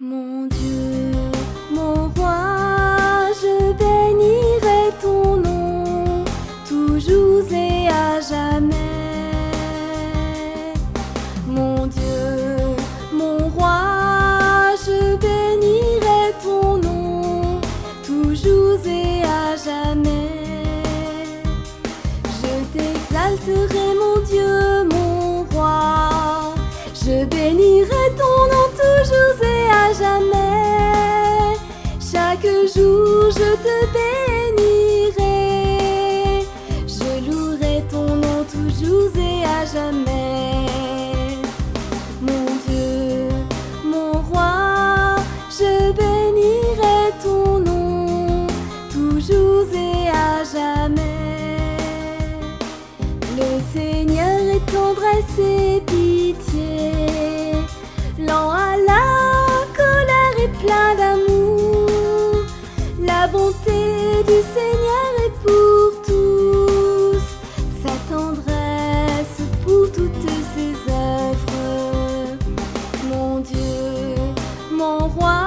Mon Dieu, mon roi, je bénirai ton nom, toujours et à jamais. Mon Dieu, mon roi, je bénirai ton nom, toujours et à jamais. Je t'exalterai, mon Dieu, mon roi, je bénirai ton nom toujours et à jamais. Chaque jour je te bénirai, je louerai ton nom toujours et à jamais. Mon Dieu, mon roi, je bénirai ton nom toujours et à jamais. Le Seigneur est tendresse et pitié, lent à la colère et plein d'amour. La bonté du Seigneur est pour tous, sa tendresse pour toutes ses œuvres. Mon Dieu, mon roi,